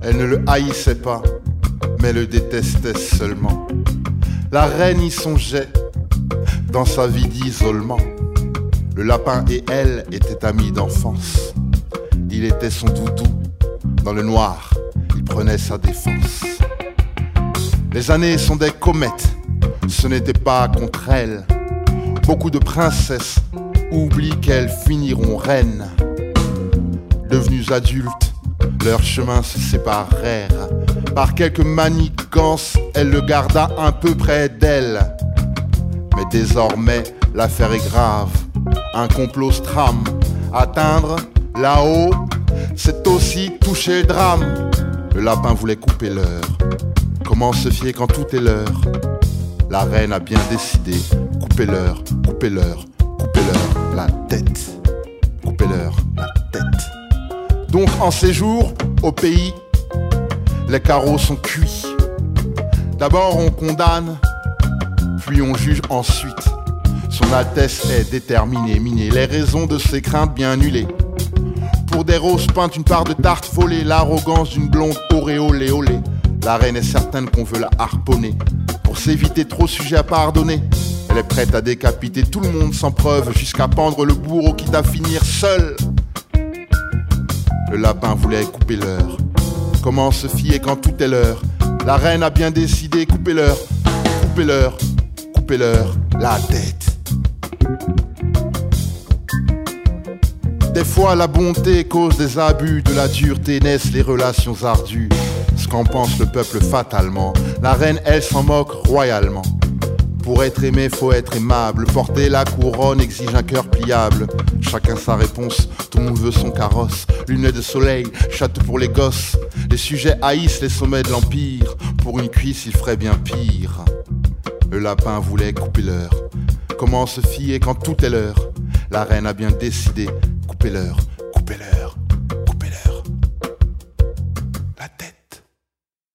Elle ne le haïssait pas, mais le détestait seulement. La reine y songeait dans sa vie d'isolement. Le lapin et elle étaient amis d'enfance. Il était son doudou. Dans le noir, il prenait sa défense. Les années sont des comètes, ce n'était pas contre elles. Beaucoup de princesses oublient qu'elles finiront reines. Devenues adultes, leurs chemins se séparèrent. Par quelques manigances, elle le garda un peu près d'elle. Mais désormais, l'affaire est grave. Un complot se trame. Atteindre là-haut, c'est aussi toucher le drame. Le lapin voulait couper l'heure. Comment se fier quand tout est l'heure? La reine a bien décidé. Coupez-leur, coupez-leur, coupez-leur la tête. Coupez-leur la tête. Donc en séjour au pays, les carreaux sont cuits. D'abord on condamne, puis on juge ensuite. Son Altesse est déterminée, minée, les raisons de ses craintes bien annulées. Pour des roses peintes, une part de tarte folée, l'arrogance d'une blonde auréolée olée. La reine est certaine qu'on veut la harponner. Pour s'éviter trop sujet à pardonner, elle est prête à décapiter tout le monde sans preuve, jusqu'à pendre le bourreau quitte à finir seul. Le lapin voulait couper l'heure. Comment se fier quand tout est l'heure? La reine a bien décidé, coupez-leur, coupez-leur, coupez-leur la tête. Des fois la bonté cause des abus, de la dureté naissent les relations ardues. Ce qu'en pense le peuple fatalement, la reine elle s'en moque royalement. Pour être aimé faut être aimable, porter la couronne exige un cœur pliable. Chacun sa réponse, tout le monde veut son carrosse. Lunettes de soleil, château pour les gosses. Les sujets haïssent les sommets de l'empire. Pour une cuisse il ferait bien pire. Le lapin voulait couper l'heure. Comment se fier quand tout est l'heure? La reine a bien décidé, coupez-leur,